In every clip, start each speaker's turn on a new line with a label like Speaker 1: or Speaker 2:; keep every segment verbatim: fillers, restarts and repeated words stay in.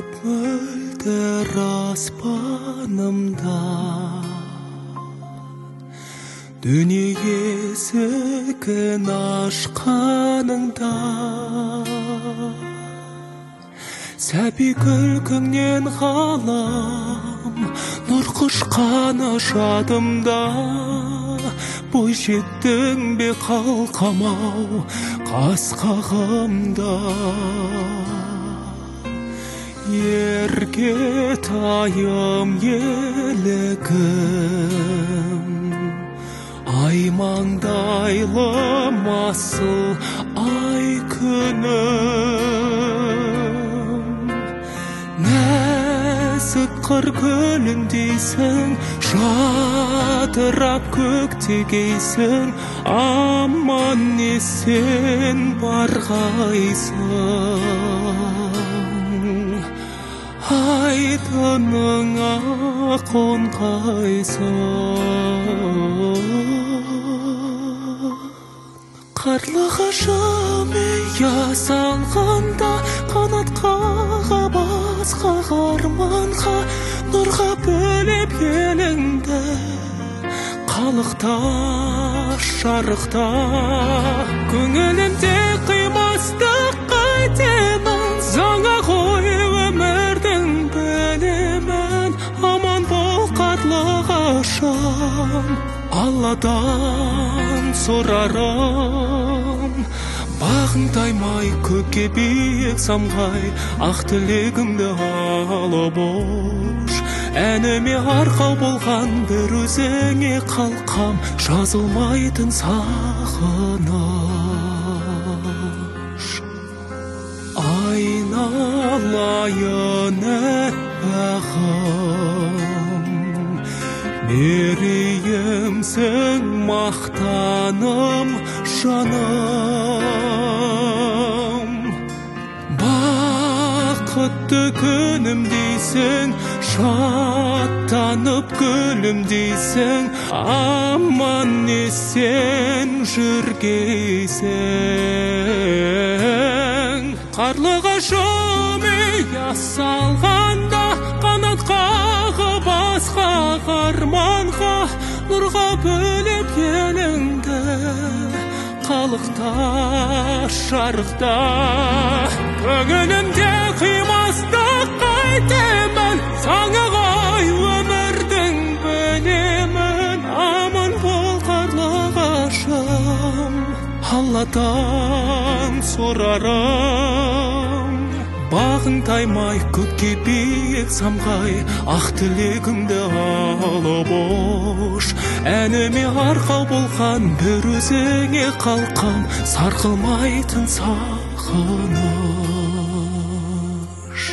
Speaker 1: күп мөлдір аспанымда, дүние есігін ашқаныңда, сәби күлкіңнен ғалам нұр құшқаны жадымда. Бой жеттің бе қалқамау қас қағымда, ерге тайым елігім, аймаңдайлы масыл ай күнім. Нәзік қыр гүліндейсің, жадырап көктегейсің, аман есен барғайсың. Айдыныңа қонғайсың. Қарлығашым ұя салғанда, қанат қағып асқақ арманға, нұрға бөлеп еліңді, қалықта, шарықта. Көңілімде қимастық қайтемін, заңа ғой өмірдің білемін. Аман бол қарлығашым, Алладан сұрарым. Бағың таймай көкке биік самғай, ақ тілегімді алып ош. Әніме арқау болған бір өзіңе қалқам, жазылмайтын сағыныш. Айналайын әппағым, мерейімсің мақтаным жаным. Бақытты күнім дейсің, шаттанып гүлім дейсің, аман есен жүргейсің. Қарлығашым ұя салғанда, қанат қағып асқақ арманға, нұрға бөлеп еліңді, қалықта, шарықта. Көңілімде қимастық қайтемін, заңы ғой өмірдің білемін. Аман бол қарлығашым, Алладан сұрарым. Бағың таймай көкке биік самғай, ақ тілегімді алып ош. Әніме арқау болған бір өзіңе қалқам, сарқылмайтын сағыныш.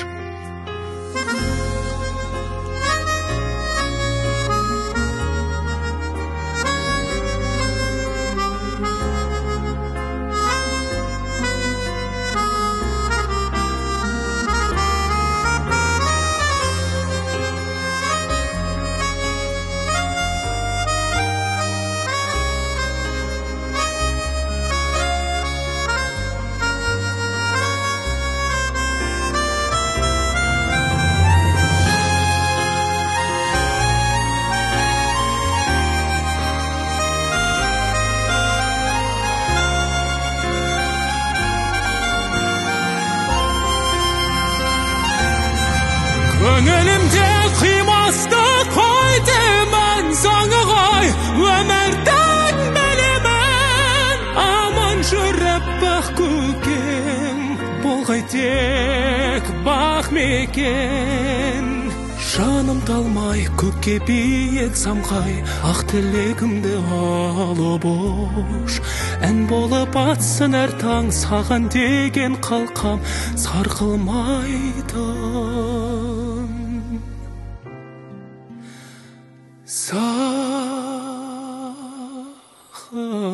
Speaker 1: Көңілімде қимастық қайтемін, заңы ғой өмірдің білемін. Аман жүріп бақ көкем, болғай тек бақ мекен. Жаным талмай көкке биік самғай, ақ тілегімді алып ош. Ән болып атсын әр таң, саған деген қалқам, сарқылмайтын сағыныш.